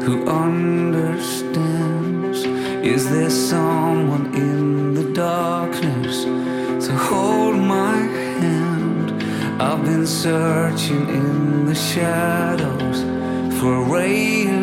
who understands. Is there someone in the darkness to hold my hand? I've been searching in the shadows for a ray